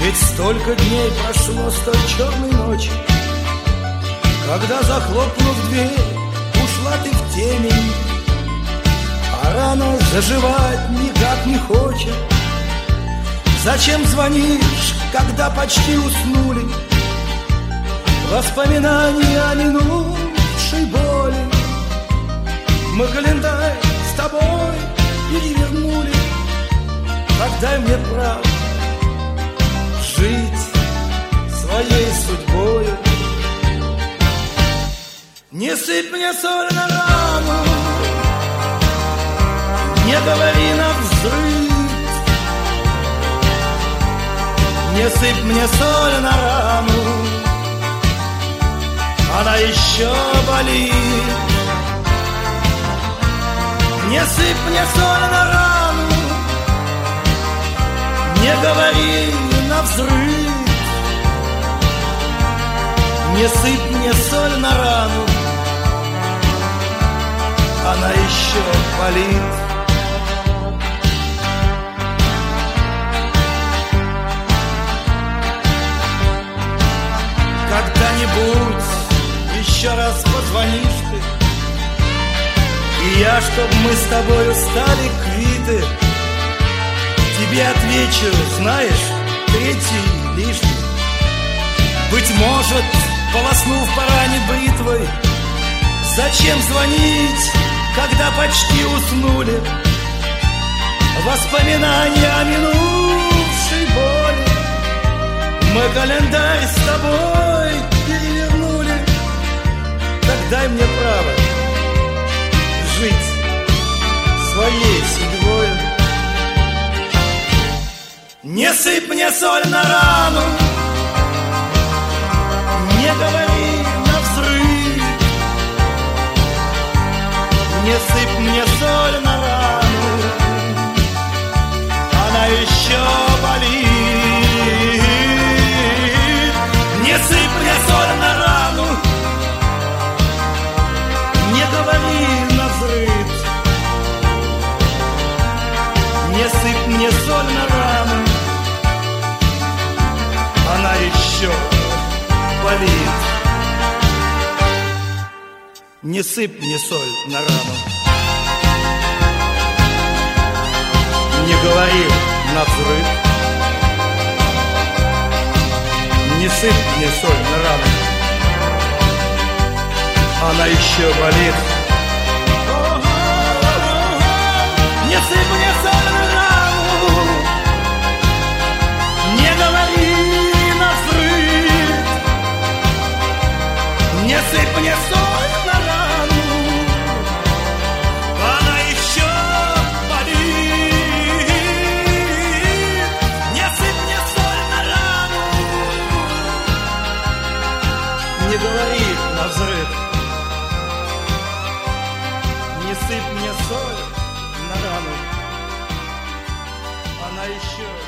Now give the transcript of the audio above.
Ведь столько дней прошло с той черной ночи, когда, захлопнув дверь, ушла ты в темень, а рана заживать никак не хочет. Зачем звонишь, когда почти уснули? Воспоминания о минувшей боли. Мы календарь с тобой перевернули. Так дай мне право жить своей судьбою. Не сыпь мне соль на рану, не говори навзрыд. Не сыпь мне соль на рану, она еще болит. Не сыпь мне соль на рану, не говори навзрыд. Не сыпь мне соль на рану, она еще болит. Когда-нибудь еще раз позвонишь ты, и я, чтоб мы с тобою стали квиты, тебе отвечу, знаешь, третий лишний. Быть может, полоснув по ране бритвой, зачем звонить, когда почти уснули? Воспоминания о минувшей боли. Мы календарь с тобой перевернули. Так дай мне право жить своей судьбой. Не сыпь мне соль на рану, не говори навзрыд. Не сыпь мне соль на рану, она еще болит. Не сыпь мне соль на рану, не говори навзрыд. Не сыпь мне соль на рану, она еще болит. Не сыпь мне соль на рану, не говори навзрыд. Не сыпь мне соль на рану, она еще болит. Не сыпь мне соль на рану, не говори навзрыд. Не сыпь мне соль на рану, она еще болит. Не сыпь мне соль на рану, не говори навзрыд. Не сыпь мне соль на рану, она еще